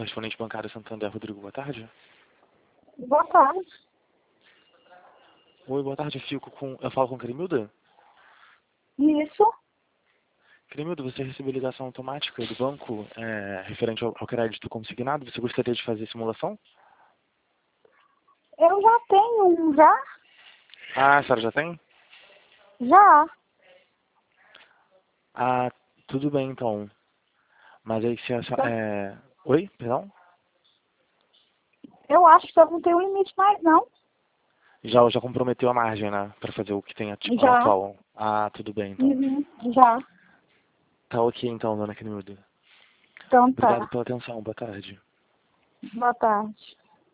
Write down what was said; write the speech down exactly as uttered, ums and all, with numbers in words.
correspondente bancário Santander, Rodrigo, boa tarde. Boa tarde. Oi, boa tarde, eu, fico com... eu falo com Cremilda? Isso? Cremilda, você recebeu ligação automática do banco é, referente ao, ao crédito consignado. Você gostaria de fazer simulação? Eu já tenho um, já? Ah, a senhora já tem? Já. Ah, tudo bem então. Mas aí se a senhora... Então, É... Oi, perdão? eu acho que eu não tenho limite mais, não. Já, já comprometeu a margem, né? Pra fazer o que tem ati- Já. atual. Ah, tudo bem então. Uhum. Já. Tá ok então, dona Cremilda. Então Obrigado tá. pela atenção, boa tarde. Boa tarde.